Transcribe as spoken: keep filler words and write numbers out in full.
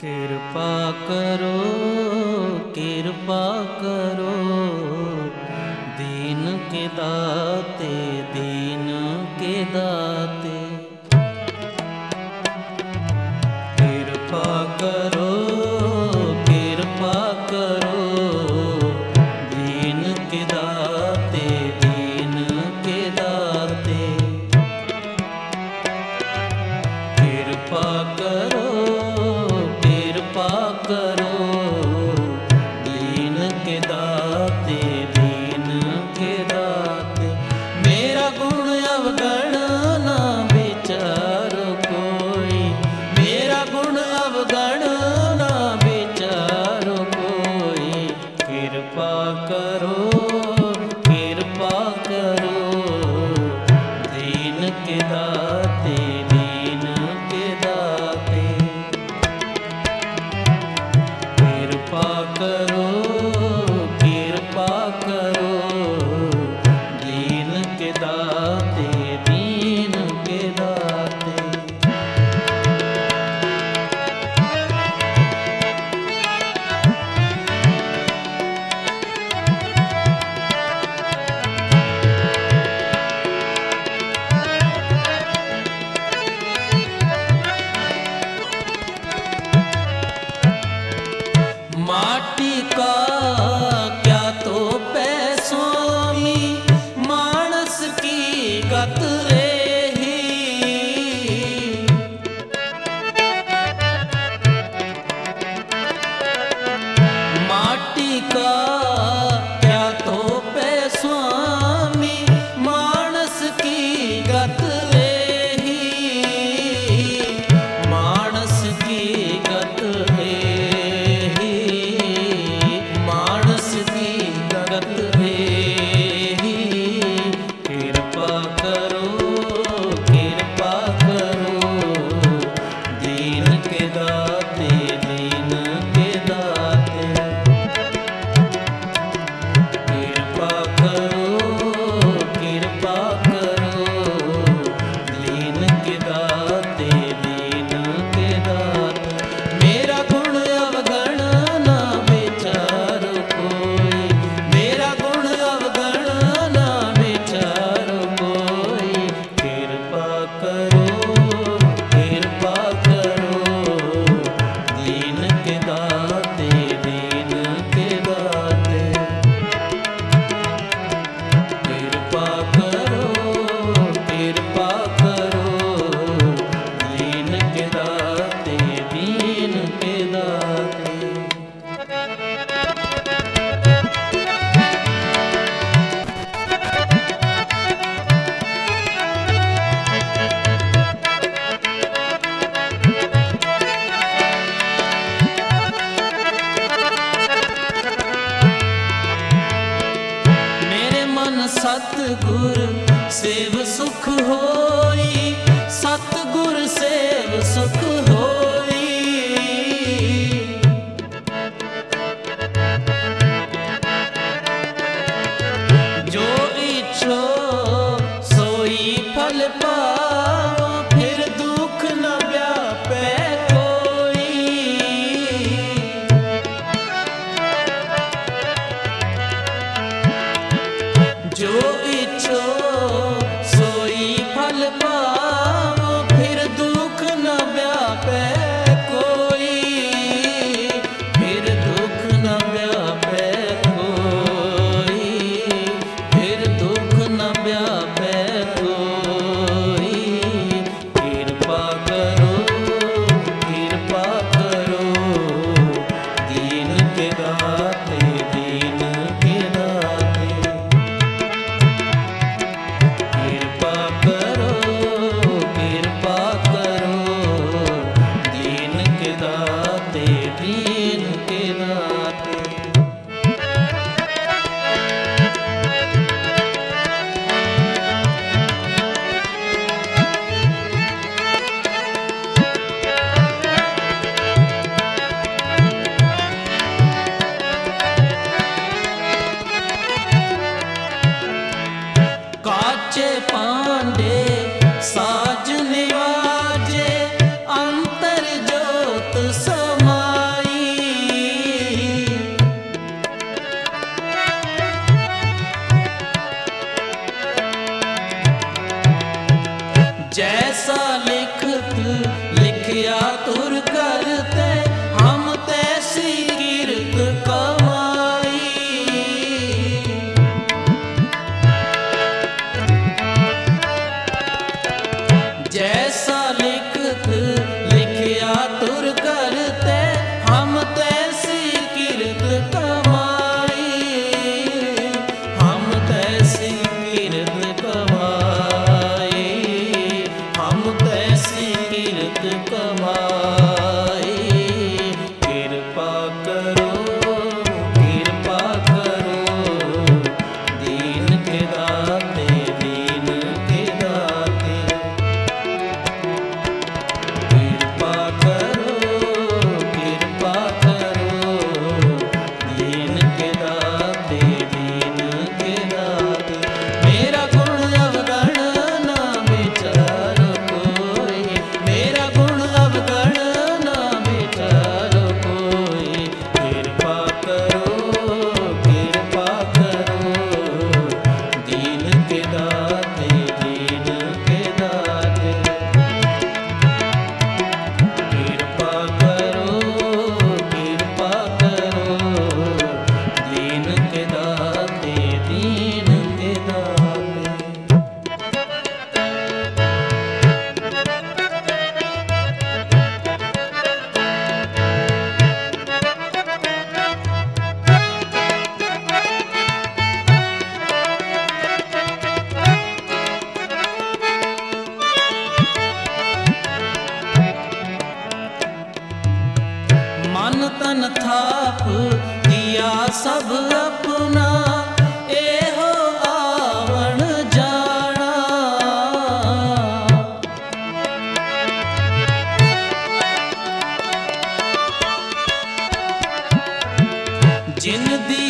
कृपा करो कृपा करो दीन के दाते दीन के दाते। कृपा करो कृपा करो दीन के दाते दीन के दाते। कृपा करो कृपा करो दीन के दाते दीन के दाते। मेरा गुण अवगण ना विचारो कोई, मेरा गुण अवगण ना विचारो कोई। कृपा करो कृपा करो दीन के दाते दीन के दाते। कृपा करो कृपा करो दीन के दाते दीन के दाते। माटी का क्या तो पैसों मानस की गत रही। माटी का क्या तो पैसों मानस की गत रही। मानस की गत है सतगुर सेव सुख होई, सतगुर सेव सुख होई। जो इच्छो सोई फल पाओ, फिर दुख न व्यापे कोई। जो इच्छो सोई फल पाओ, फिर दुख न व्यापे जैसा लिखत लिखिया तुर करते, हम तैसी कीर्त कमाई। जैसा लिखत लिखिया तुर करते, हम तैसी कीर्त कमाई। हम तैसी कीर्त कमाई, हम तैसी कीर्त कमाई। कृपा करो, कृपा करो, दीन के दाते, दीन के दाते। कृपा करो, कृपा करो, दीन के दाते, दीन के दाते। मेरा गुण अवगण ना विचारो कोई, मेरा गुण अवगण ना विचारो कोई। कृपा करो, कृपा करो, दीन के दाते, दीन के दाते। कृपा करो, कृपा करो, दीन के दाते, दीन के दाते। मन तन थाप दिया सब अपना, एहो आवण जाना। जिन दी